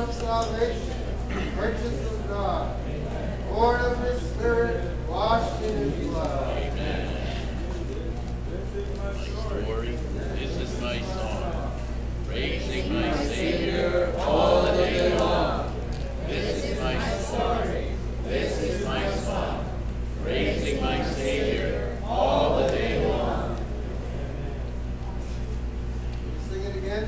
of salvation, purchase of God, born of His Spirit, washed in His blood. Amen. Story. This is my song, praising my Savior all the day long. This is my story. This is my song, praising my Savior all the day long. Sing it again.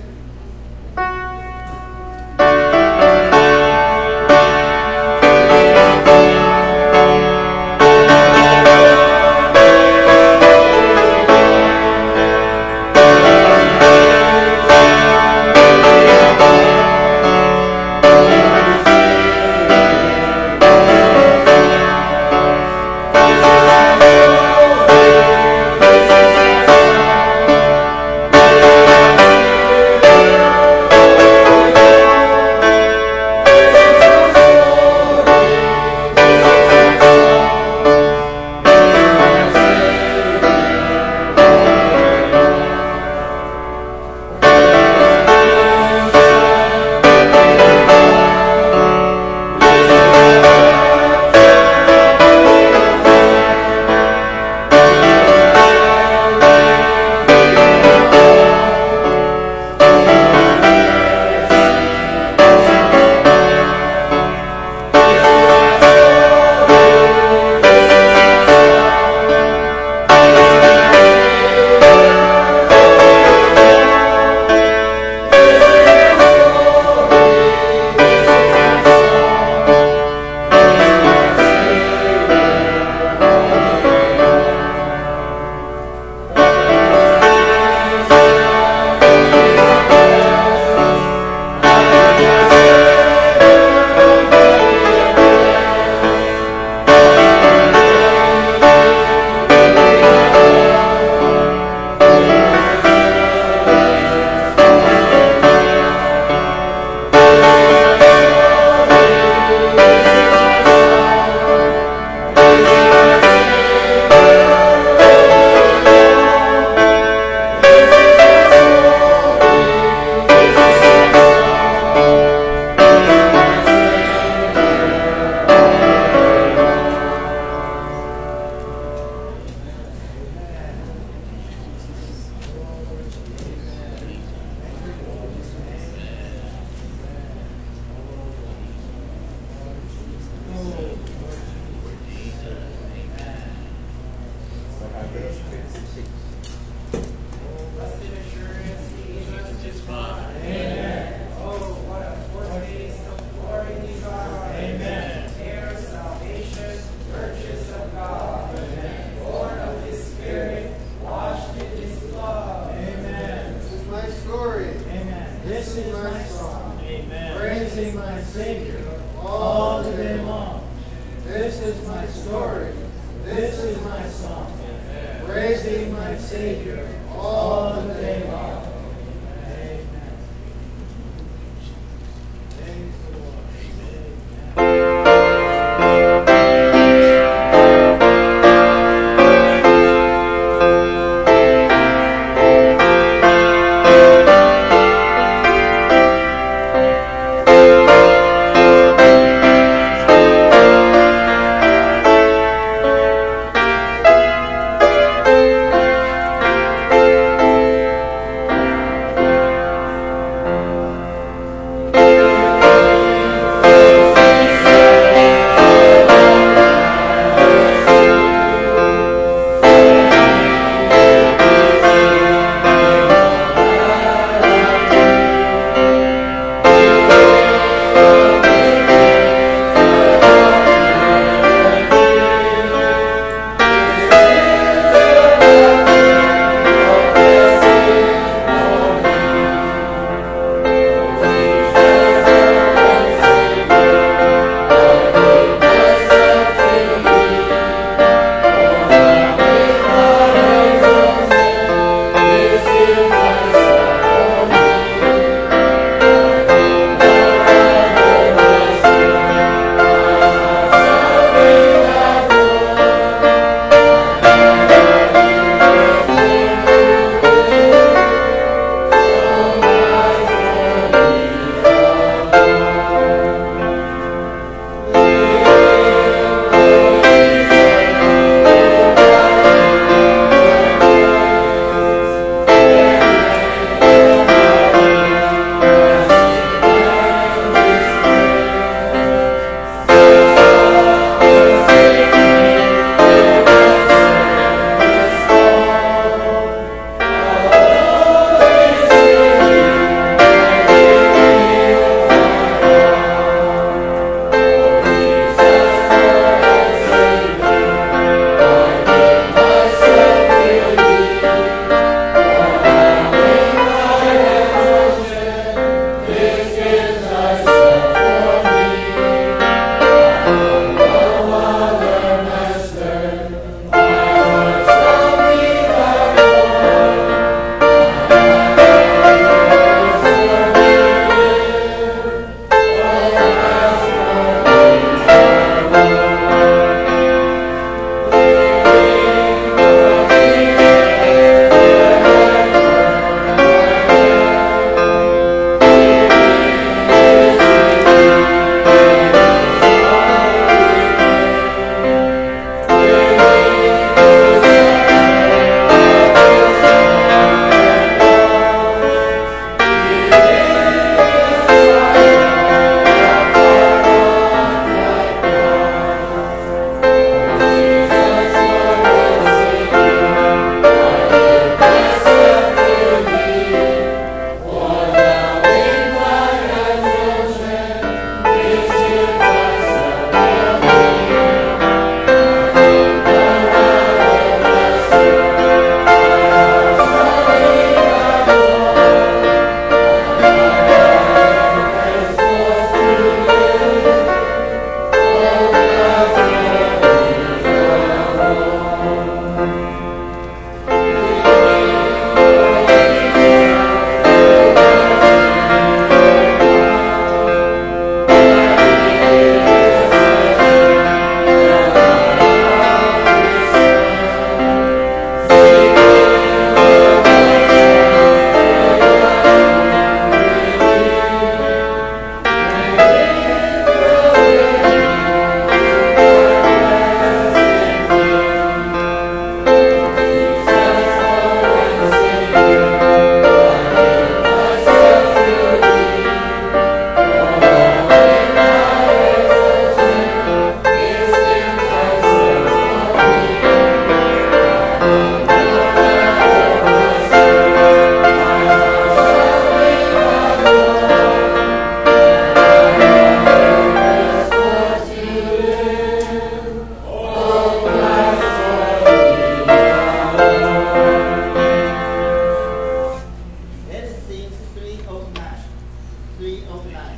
309.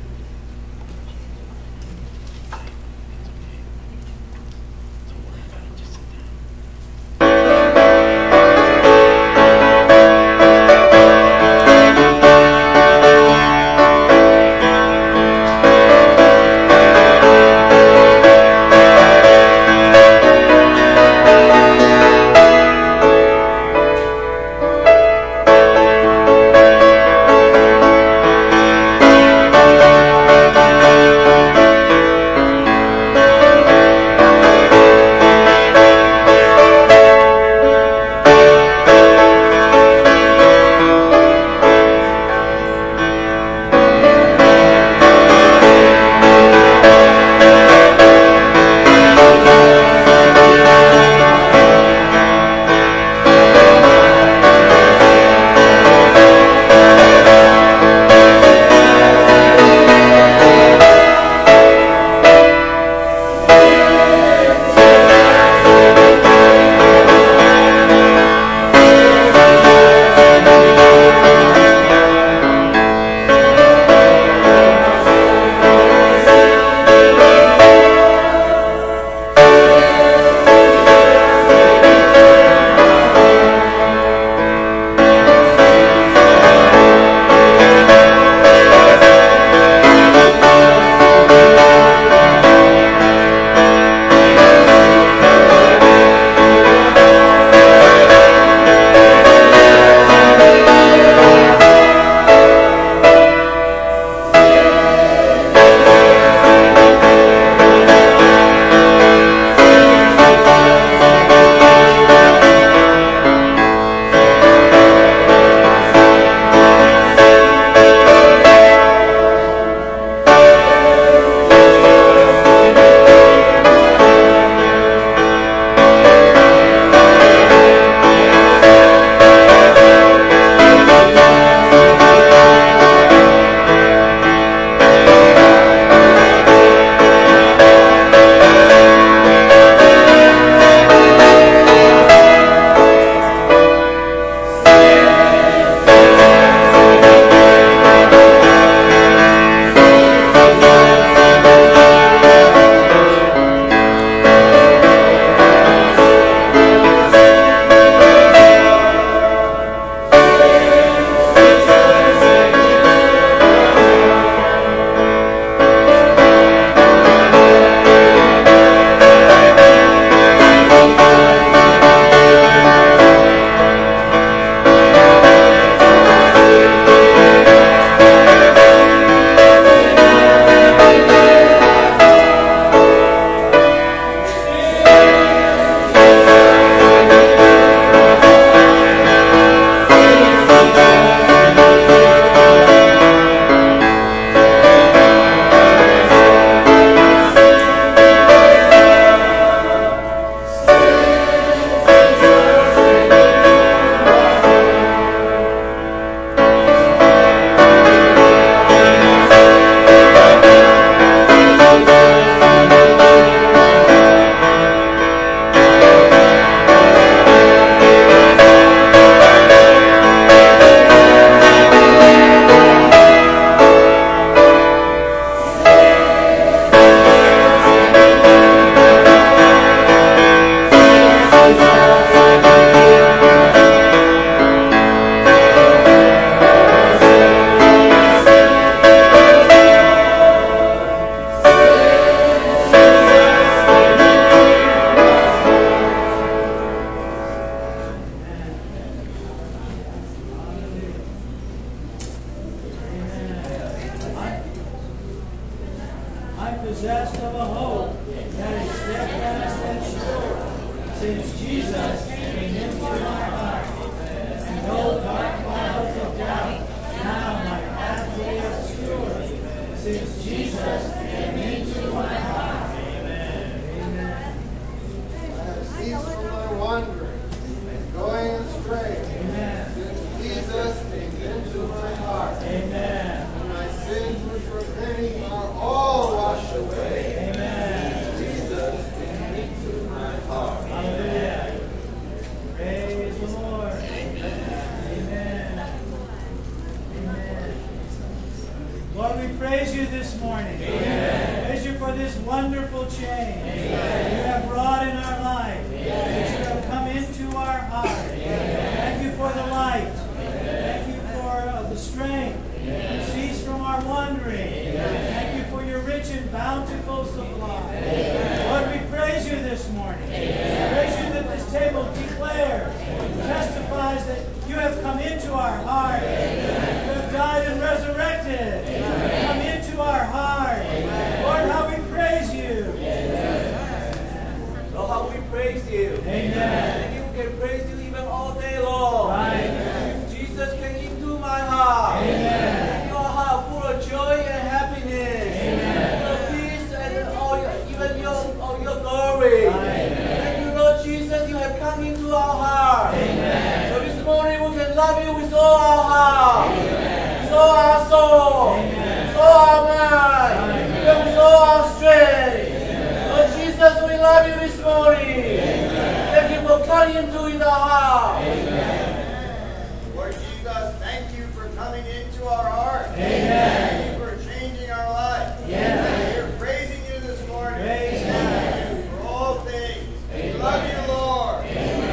possessed of a hope that is steadfast and sure, since Jesus came into my heart. And no dark clouds of doubt now my pathway obscure, since Jesus came into my heart. Amen. Amen. I have ceased from my wandering and going astray. Amen. Since Jesus came into my heart. Amen. And my sins which were many are all washed away. Amen. Jesus came into my heart. Hallelujah. Praise the Lord. Amen. Amen. Amen. Lord, we praise you this morning. Amen. Praise you for this wonderful change that you have brought in our life, that you have come into our heart. Thank you for the light. Thank you for the strength. Cease from our wandering. Thank you for your rich and bountiful supply. Lord, we praise you this morning. We praise you that this table declares, testifies that you have come into our heart. You have died and resurrected. Come into our heart. Lord, how we praise you. Lord, how we praise you. Amen. And you can praise you even all day long. Right. Jesus came into my heart. Amen. And your heart full of joy and happiness. Amen. Full of peace and all even your glory. Thank you, Lord Jesus, you have come into our heart. Amen. So this morning we can love you with all our heart. With all our soul. With all our mind. Even with all our strength. Lord Jesus, we love you this morning. Thank you for coming into our heart. Lord Jesus, thank you for coming into our heart. Amen. Thank you for changing our life. Yes. We're praising you this morning. Praise Thank you for all things. We love you, Lord.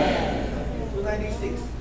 296.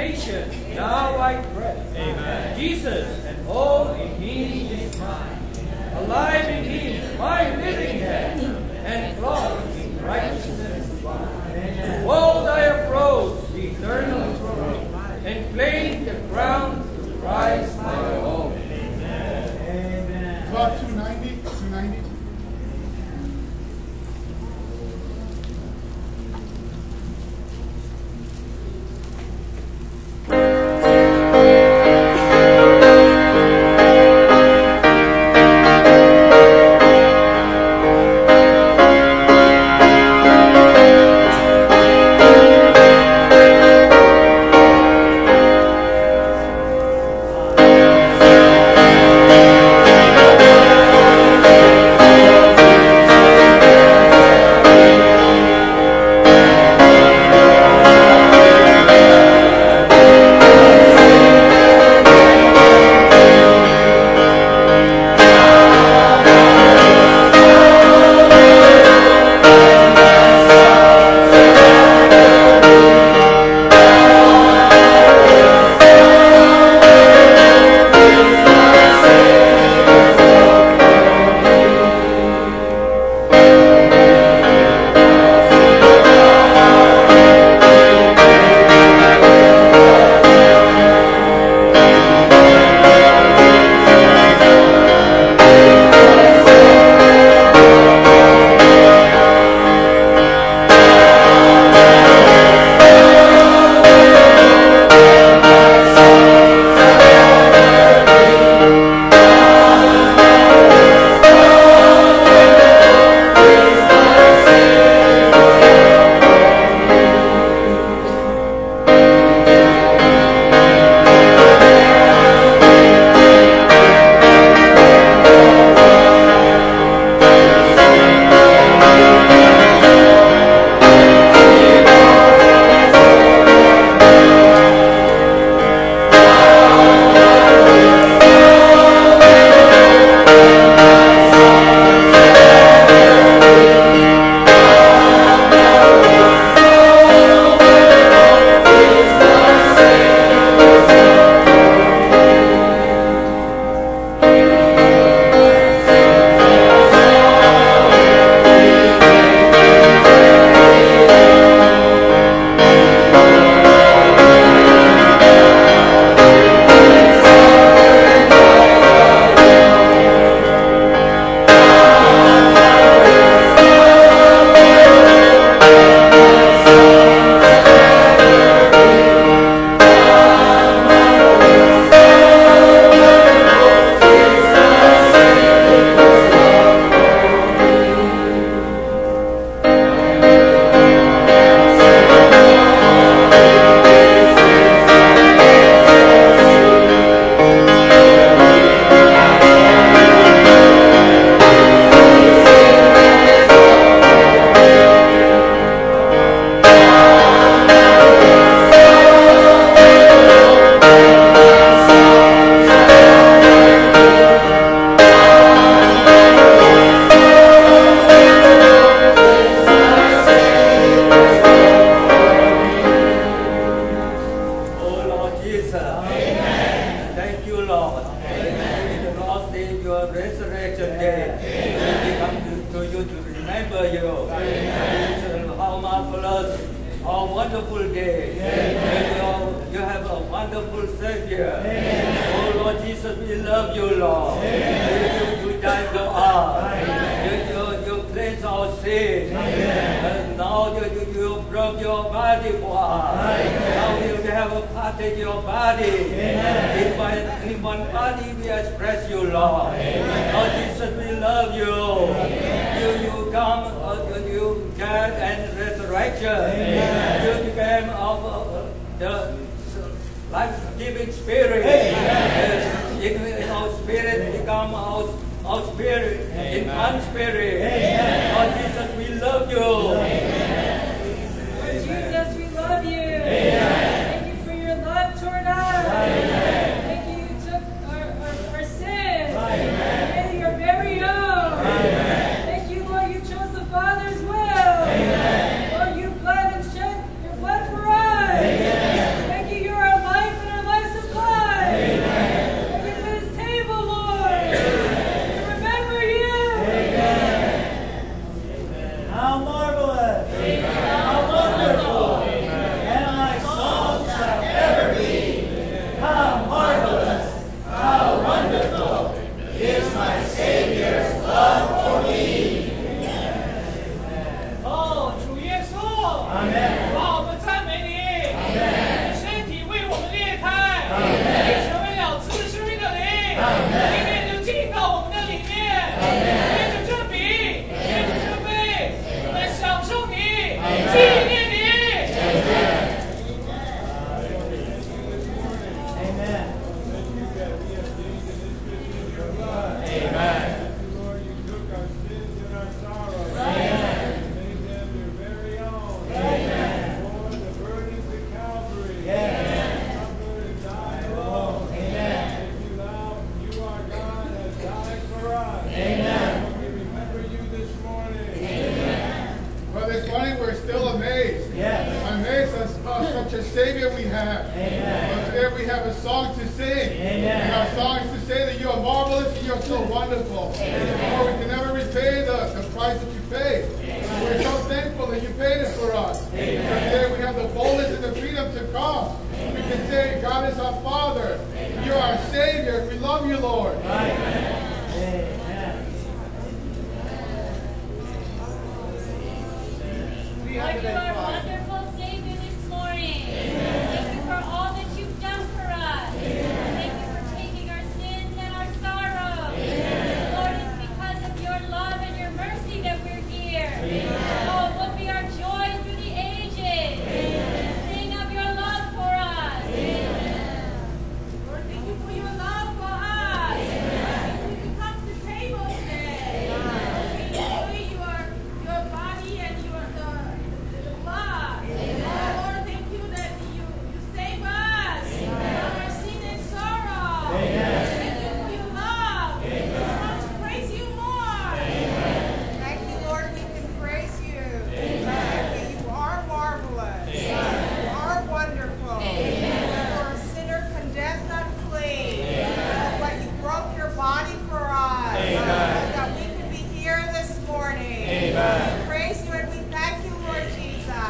nation, now I pray. Amen. Jesus and all in Him is mine. Alive in Him, my living head, and clothed in righteousness divine. Behold, I approach the eternal throne, and claim the crown of Christ my own. Amen. About 290, 290. Lord, you bled and shed your blood for us. Thank you, you're our we have a song to sing. Amen. And our song is to say that you are marvelous and you are so wonderful. Lord, we can never repay the price that you paid. We're so thankful that you paid it for us. Today we have the boldness and the freedom to come. We can say, God is our Father. You are our Savior. We love you, Lord. Amen. Lord, you are a wonderful Savior this morning. Thank you for all that you've done for us. Thank you for taking our sins and our sorrows. Lord, it's because of your love and your mercy that we're here. Oh, it will be our joy through the ages. Sing of your love for us. Lord, thank you for your love for us. Thank you come to the table today. We enjoy your body and your blood. Oh, Lord, thank you that you save us from our sin and sorrow. Thank you for your love. We want to praise you more. Thank you, Lord, we can praise you. Thank you. You are marvelous. You are wonderful. You are a sinner condemned unclean. But you broke your body for us. That we can be here this morning. We praise you and we thank you, Lord Jesus.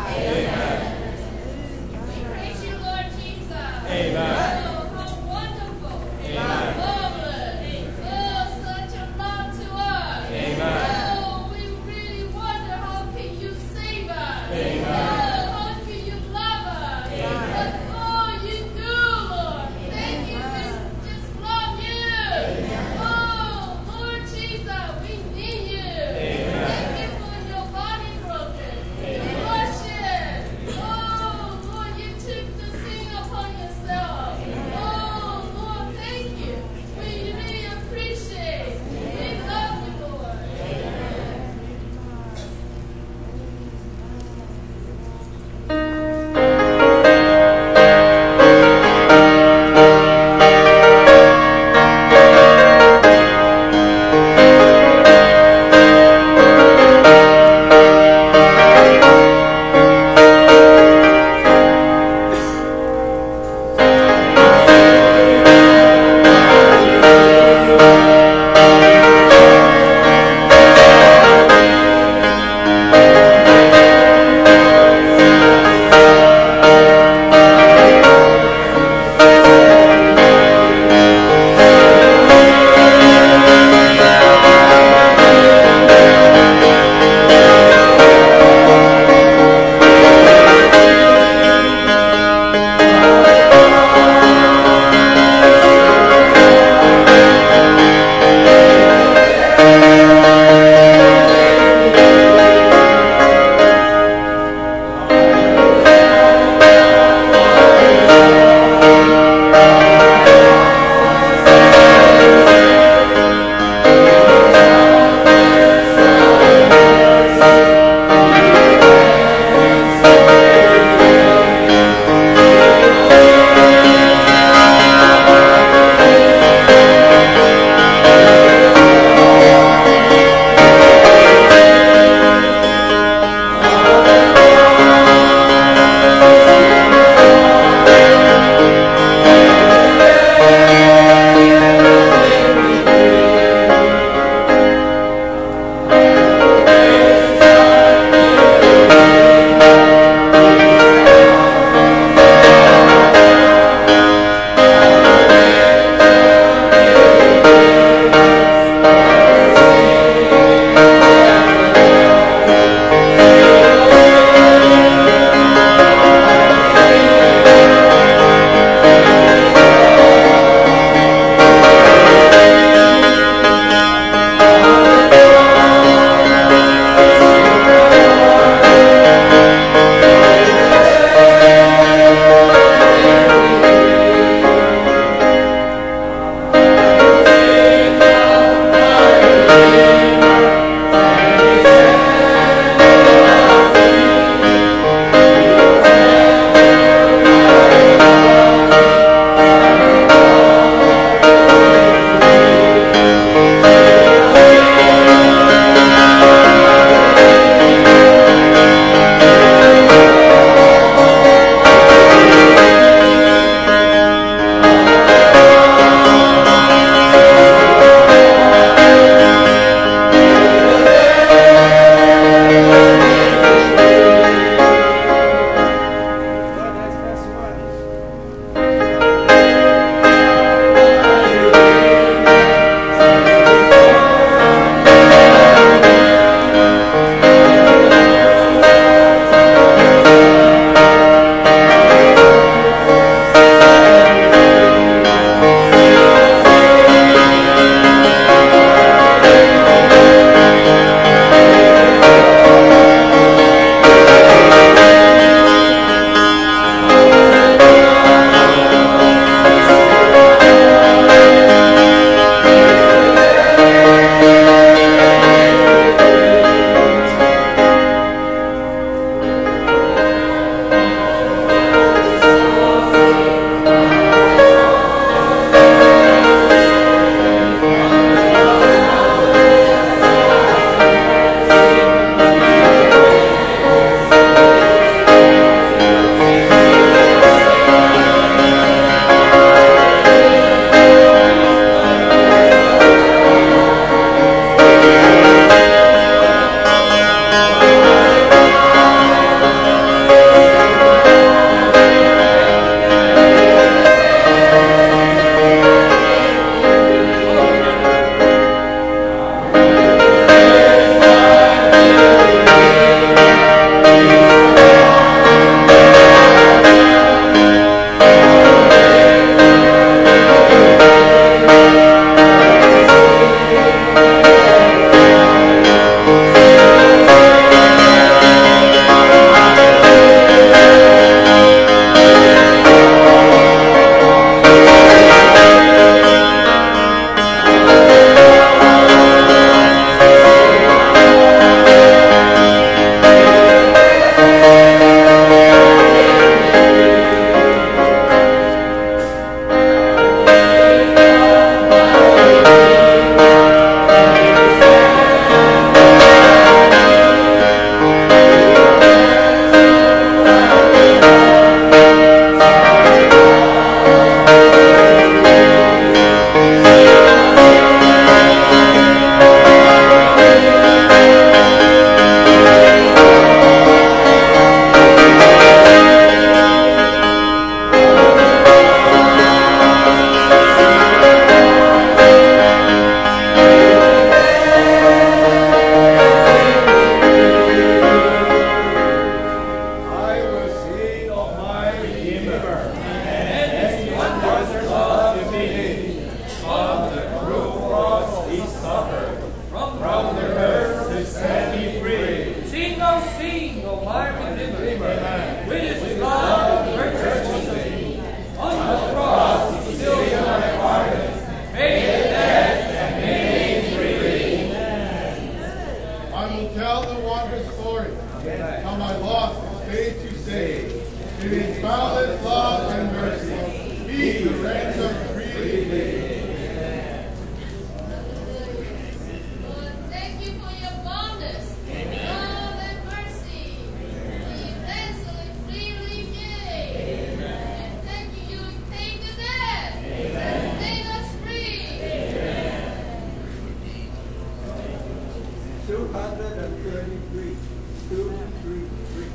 We praise you, Lord Jesus. Oh, how wonderful. Marvelous. Oh, such a love to us. Oh, we really wonder how can you save us. Oh, how can you love us. But all you do, Lord. Thank you. We just love you. Oh, Lord Jesus, we need you. Thank you for your body broken. Wash it. Oh, Lord, you took the sin upon yourself. Lord, thank you for your boundless love and mercy. We eventually freely give. And thank you, you paid the debt and made us free. 233. 233.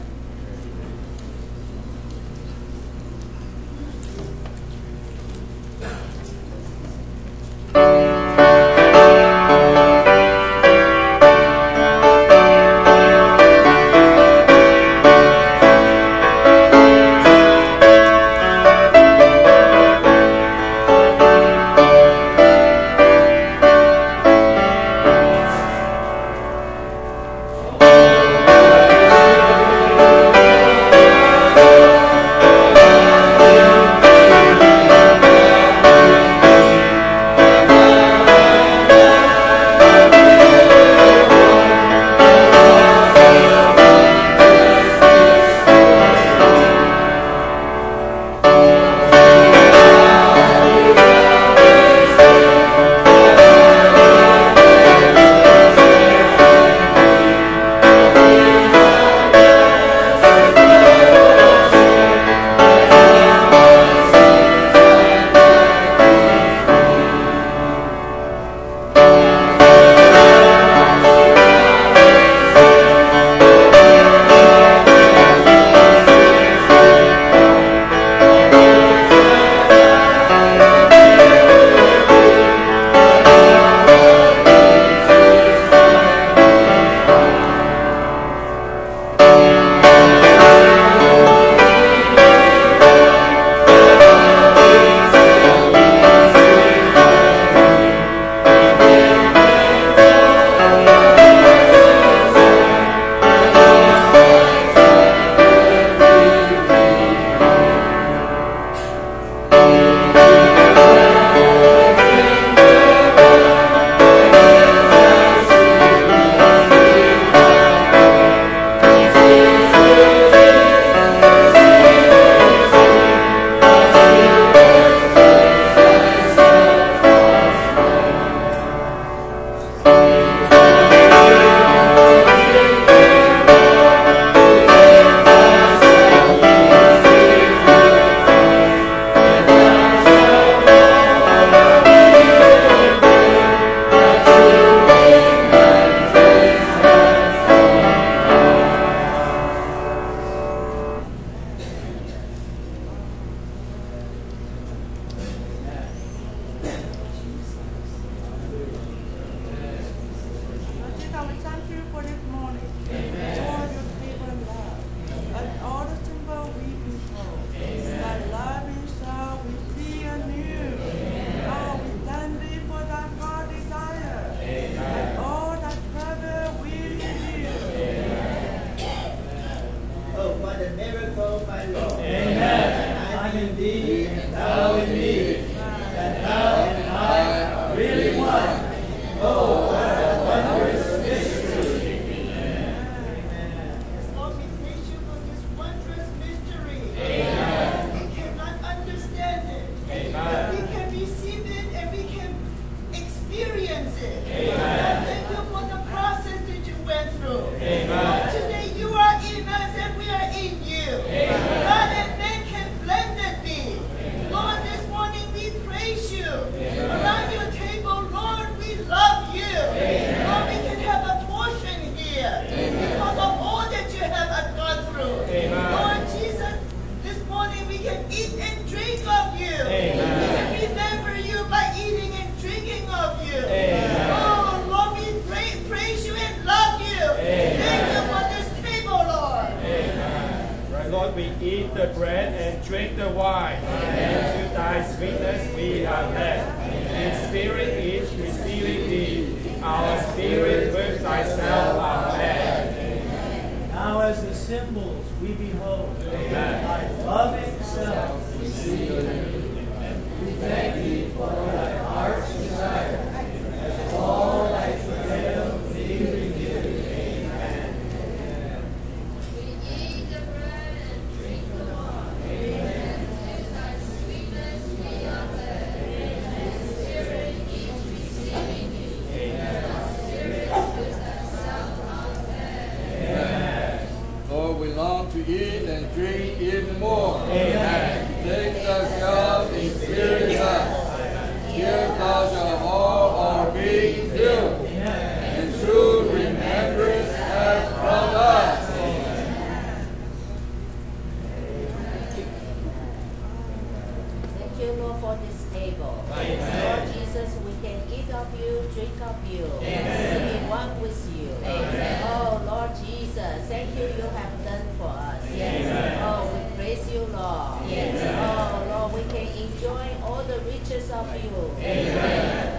eat and drink even more. Amen. Take the cup in spirit us. Give us all our being filled. And true remembrance as from us. Thank you, Lord, for this table. Lord Jesus, we can eat of you, drink of you, be one with you. Oh, Lord Jesus, thank you have done for us. Oh, we praise you, Lord. Oh, Lord, we can enjoy all the riches of you. Amen.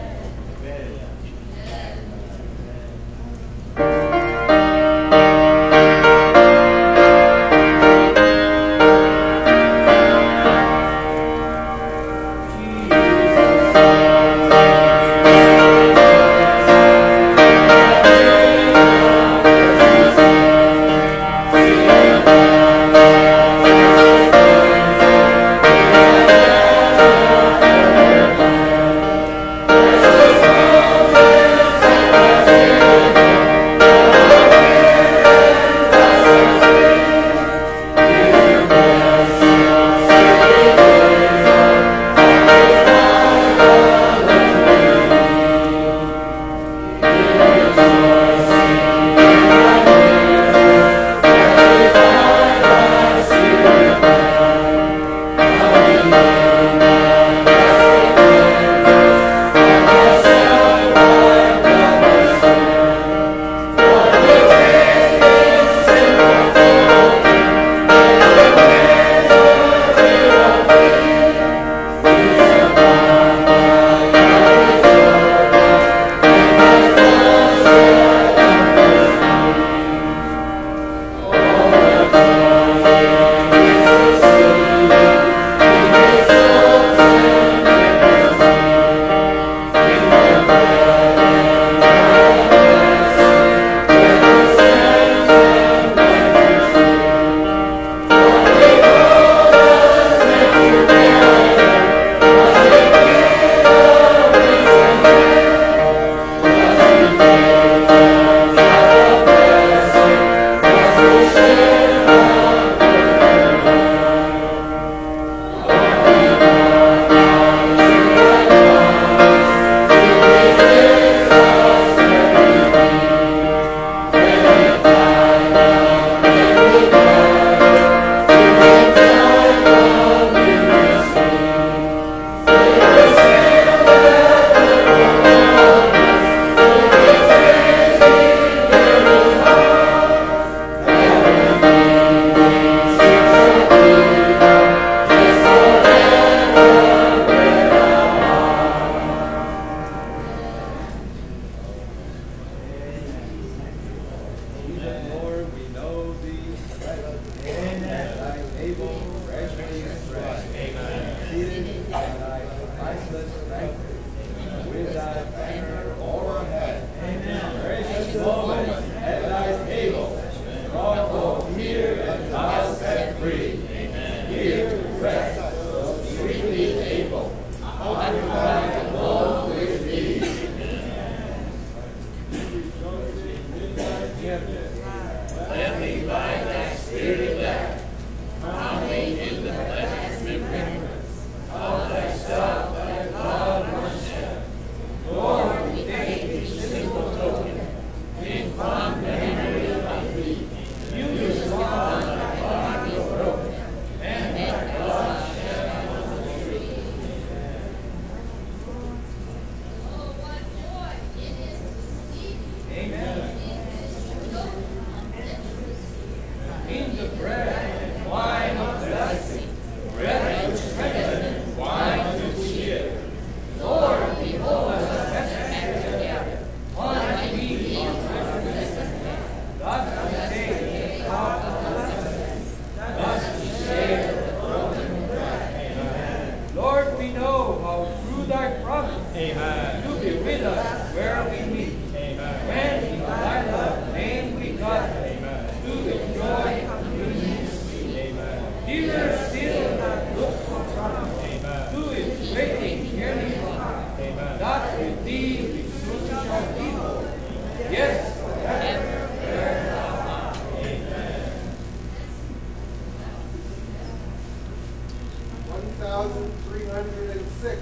6.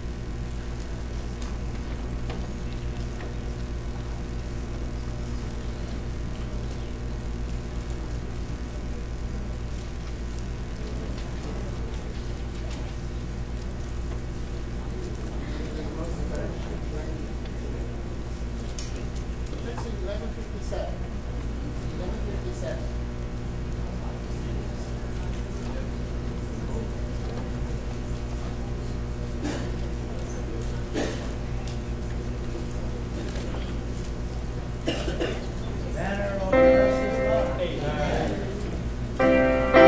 Let's see, 1157. 1157. Banner over us is love. Amen.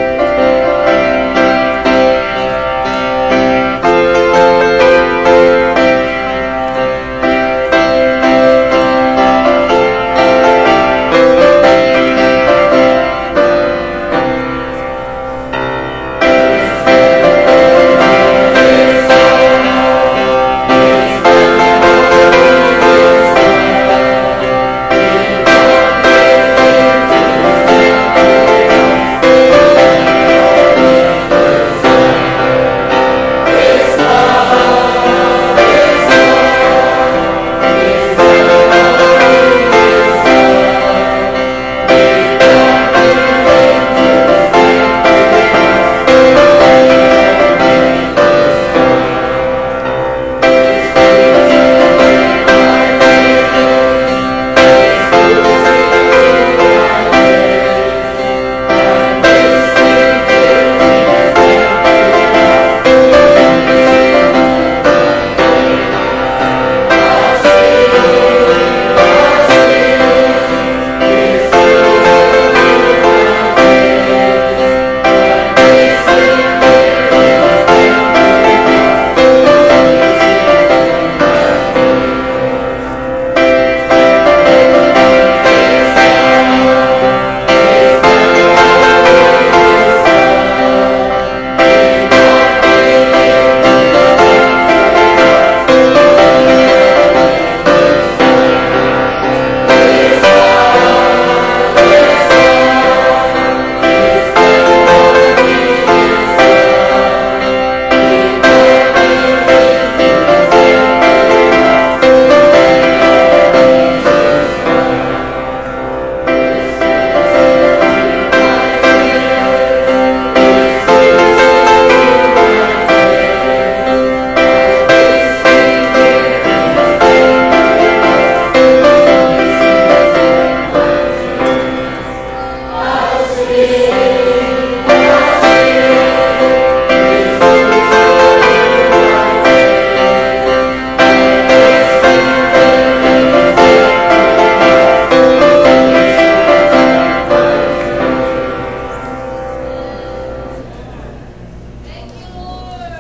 Thank you, Lord.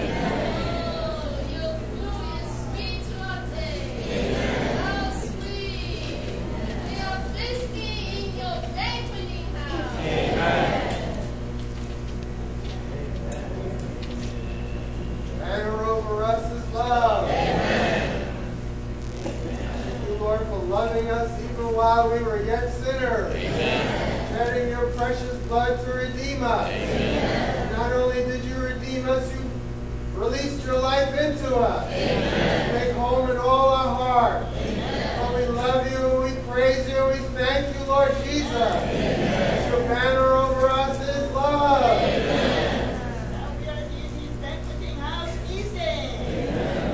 Oh, your food is sweet today. How sweet. We are feasting in your banqueting house. Banner over us is love. Thank you, Lord, for loving us even while we were yet sinners. Shedding your precious blood to redeem us. Not only did you redeem us, you released your life into us. Make home in all our hearts. Lord, we love you, we praise you, we thank you, Lord Jesus. Your banner over us is love. Now we are in his banqueting house feasting.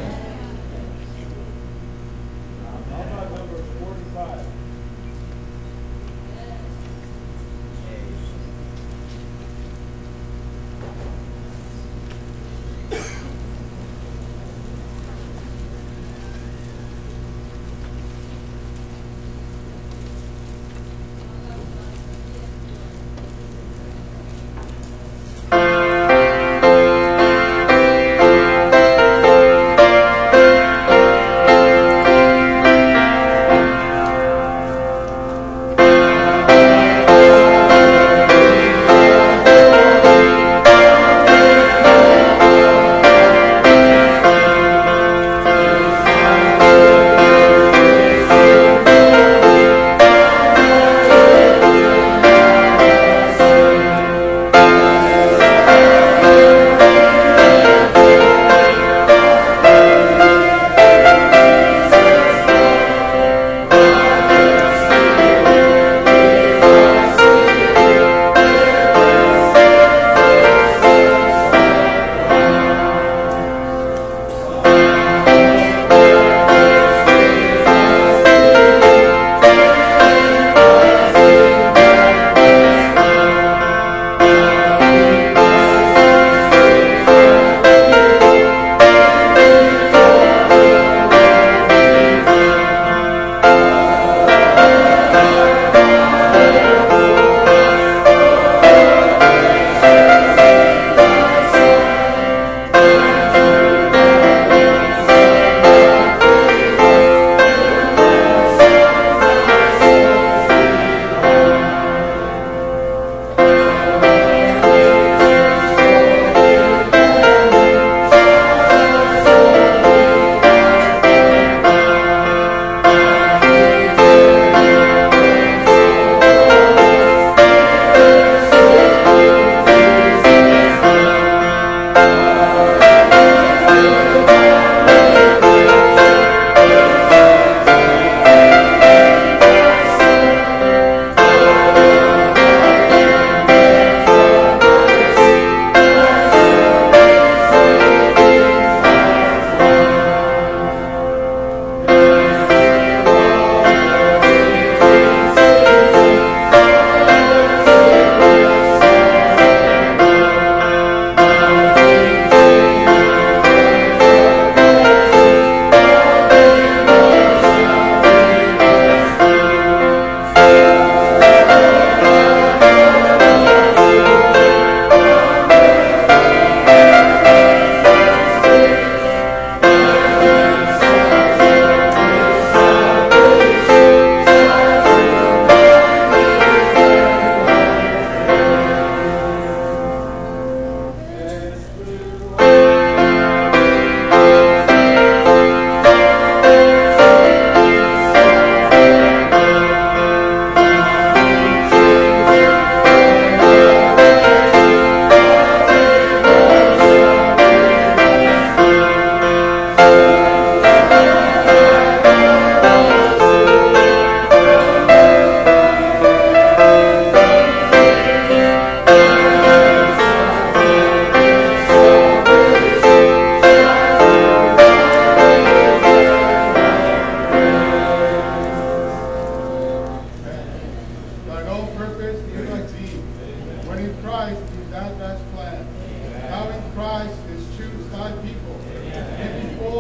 How about number 45?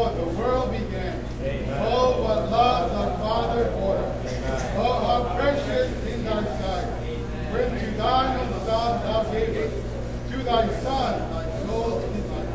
before the world began. Oh, what love the Father for us. Oh, how precious in thy sight. When to thine own Son thou gavest, to thy Son thy soul delight.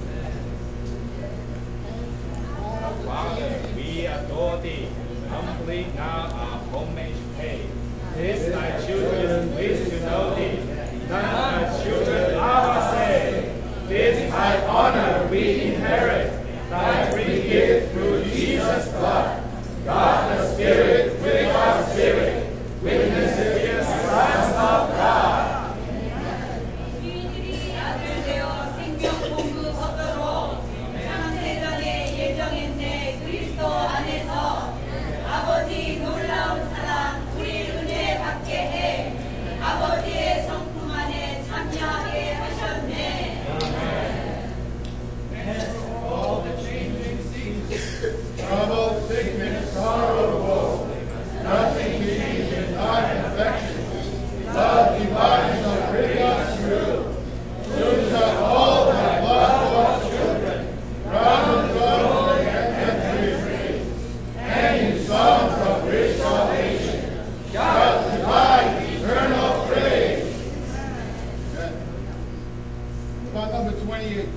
Father, we adore thee. Humbly now our homage pay. This thy children wish to know thee. None thy children are say. This high honor we inherit. Thy free gift through Jesus' blood. God the Spirit with our spirit. Witnesses sons of God. 주인들이 아들 되어 생명 공급 얻도록 창세전에 예정했네. 그리스도 안에서 아버지 놀라운 사랑 우리 은혜 받게 해. 아버지의 성품 안에 참여하게 하셨네. All the changing seasons, Trouble, sickness, sorrow, woe. Nothing changes thy affection. Love divine shall bring us through. Soon shall all thy blood-bought children round the throne and be free. And in songs of rich salvation shall divine eternal praise. About number 28.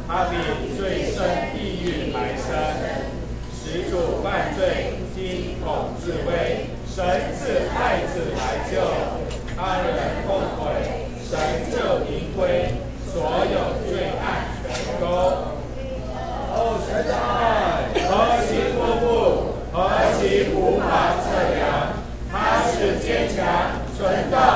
他比罪深地狱还深。始祖犯罪，惊恐自危，神赐爱子来救，他人后悔，神就迎归，所有罪案全勾。哦，神的爱何其丰富，何其无法测量，它是坚强、存到